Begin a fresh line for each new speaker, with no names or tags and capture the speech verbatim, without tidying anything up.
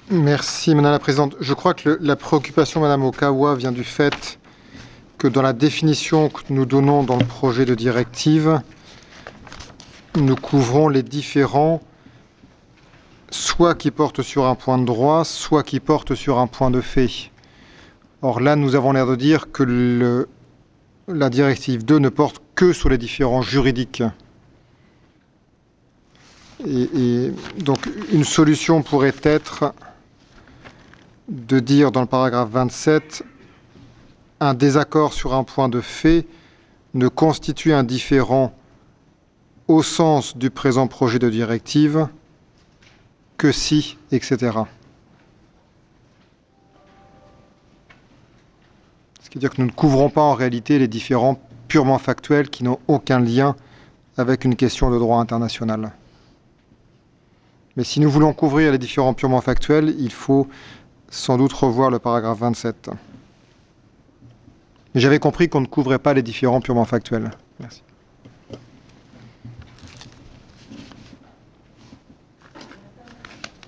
Merci Madame la Présidente. Je crois que le- la préoccupation Madame Okawa vient du fait que dans la définition que nous donnons dans le projet de directive, nous couvrons les différents, soit qui portent sur un point de droit, soit qui portent sur un point de fait. Or là, nous avons l'air de dire que le, la directive deux ne porte que sur les différents juridiques. Et, et donc, une solution pourrait être de dire dans le paragraphe vingt-sept, un désaccord sur un point de fait ne constitue un différend au sens du présent projet de directive que si, et cetera. Ce qui veut dire que nous ne couvrons pas en réalité les différends purement factuels qui n'ont aucun lien avec une question de droit international. Mais si nous voulons couvrir les différends purement factuels, il faut sans doute revoir le paragraphe vingt-sept. Mais j'avais compris qu'on ne couvrait pas les différends purement factuels. Merci.